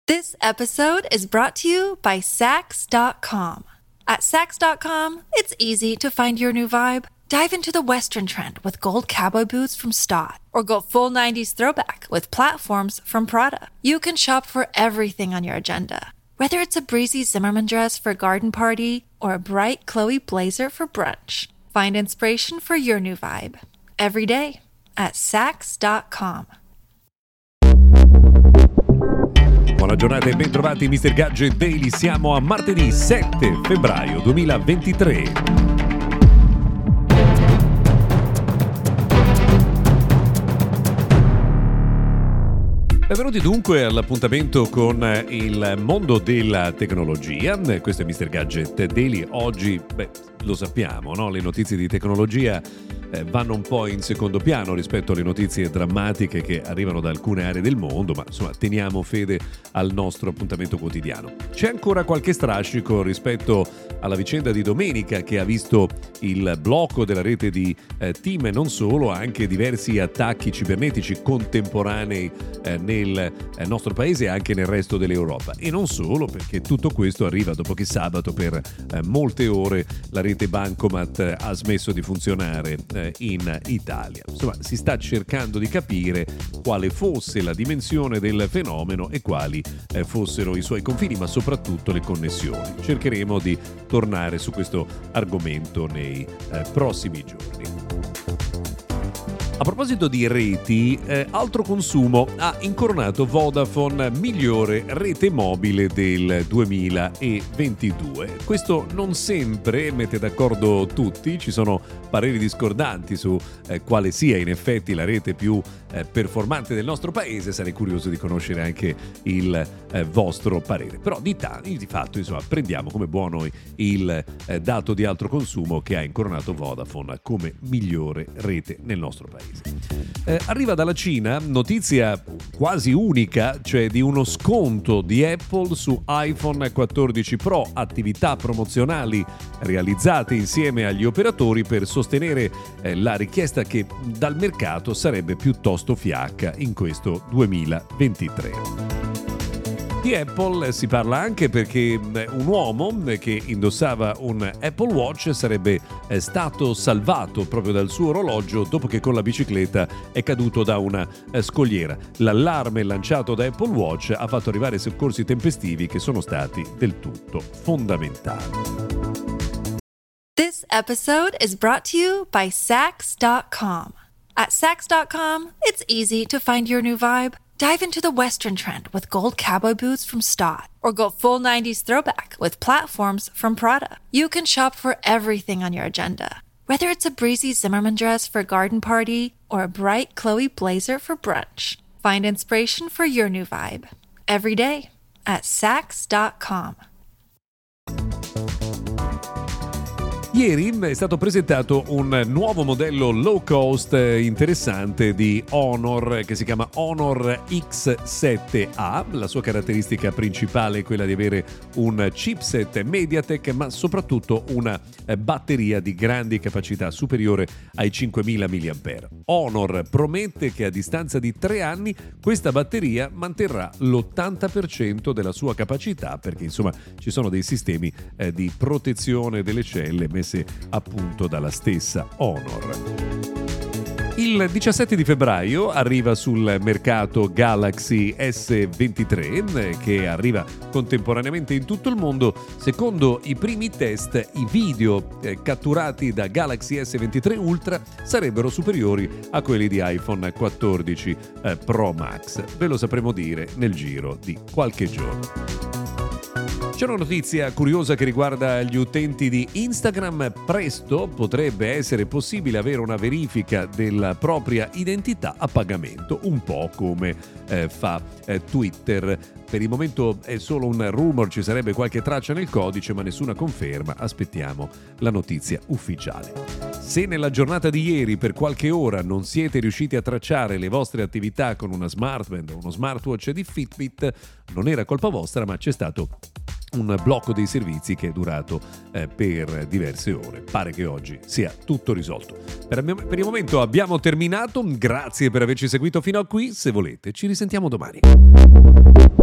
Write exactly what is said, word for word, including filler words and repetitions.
This episode is brought to you by Sax dot com. At Sax dot com, it's easy to find your new vibe. Dive into the Western trend with gold cowboy boots from Stott, or go full nineties throwback with platforms from Prada. You can shop for everything on your agenda, whether it's a breezy Zimmermann dress for a garden party or a bright Chloe blazer for brunch. Find inspiration for your new vibe every day at Sax dot com. Buona giornata e bentrovati mister Gadget Daily. Siamo a martedì sette febbraio duemilaventitré. Benvenuti dunque all'appuntamento con il mondo della tecnologia. Questo è mister Gadget Daily. Oggi, beh, lo sappiamo, no? Le notizie di tecnologia eh, vanno un po' in secondo piano rispetto alle notizie drammatiche che arrivano da alcune aree del mondo, ma insomma teniamo fede al nostro appuntamento quotidiano. C'è ancora qualche strascico rispetto alla vicenda di domenica che ha visto il blocco della rete di eh, Team e non solo, anche diversi attacchi cibernetici contemporanei eh, nel eh, nostro paese e anche nel resto dell'Europa. E non solo, perché tutto questo arriva dopo che sabato per eh, molte ore la rete Bancomat eh, ha smesso di funzionare eh, in Italia. Insomma, si sta cercando di capire quale fosse la dimensione del fenomeno e quali eh, fossero i suoi confini, ma soprattutto le connessioni. Cercheremo di tornare su questo argomento nei eh, prossimi giorni. A proposito di reti, eh, altro consumo ha incoronato Vodafone migliore rete mobile del duemilaventidue. Questo non sempre mette d'accordo tutti, ci sono pareri discordanti su eh, quale sia in effetti la rete più eh, performante del nostro paese. Sarei curioso di conoscere anche il eh, vostro parere. Però di, ta- di fatto, insomma, prendiamo come buono il eh, dato di altro consumo che ha incoronato Vodafone come migliore rete nel nostro paese. Eh, arriva dalla Cina notizia quasi unica, cioè di uno sconto di Apple su iPhone quattordici Pro, attività promozionali realizzate insieme agli operatori per sostenere eh, la richiesta che dal mercato sarebbe piuttosto fiacca in questo duemilaventitré. Di Apple si parla anche perché un uomo che indossava un Apple Watch sarebbe stato salvato proprio dal suo orologio dopo che con la bicicletta è caduto da una scogliera. L'allarme lanciato da Apple Watch ha fatto arrivare soccorsi tempestivi che sono stati del tutto fondamentali. This episode is brought to you by Sax dot com. At Sax dot com, it's easy to find your new vibe. Dive into the Western trend with gold cowboy boots from Stott, or go full nineties throwback with platforms from Prada. You can shop for everything on your agenda, whether it's a breezy Zimmermann dress for a garden party or a bright Chloe blazer for brunch. Find inspiration for your new vibe every day at Sax dot com. Ieri è stato presentato un nuovo modello low cost interessante di Honor che si chiama Honor X sette A. La sua caratteristica principale è quella di avere un chipset MediaTek, ma soprattutto una batteria di grandi capacità superiore ai cinquemila milliamperi orari. Honor promette che a distanza di tre anni questa batteria manterrà l'ottanta per cento della sua capacità, perché insomma ci sono dei sistemi eh, di protezione delle celle messe a punto dalla stessa Honor. Il diciassette di febbraio arriva sul mercato Galaxy S ventitré, che arriva contemporaneamente in tutto il mondo. Secondo i primi test, i video eh, catturati da Galaxy S ventitré Ultra sarebbero superiori a quelli di iPhone quattordici eh, Pro Max. Ve lo sapremo dire nel giro di qualche giorno. C'è una notizia curiosa che riguarda gli utenti di Instagram. Presto potrebbe essere possibile avere una verifica della propria identità a pagamento, un po' come eh, fa eh, Twitter. Per il momento è solo un rumor, ci sarebbe qualche traccia nel codice, ma nessuna conferma. Aspettiamo la notizia ufficiale. Se nella giornata di ieri per qualche ora non siete riusciti a tracciare le vostre attività con una smartband o uno smartwatch di Fitbit, non era colpa vostra, ma c'è stato un blocco dei servizi che è durato eh, per diverse ore. Pare che oggi sia tutto risolto. Per, per il momento abbiamo terminato. Grazie per averci seguito fino a qui. Se volete, ci risentiamo domani.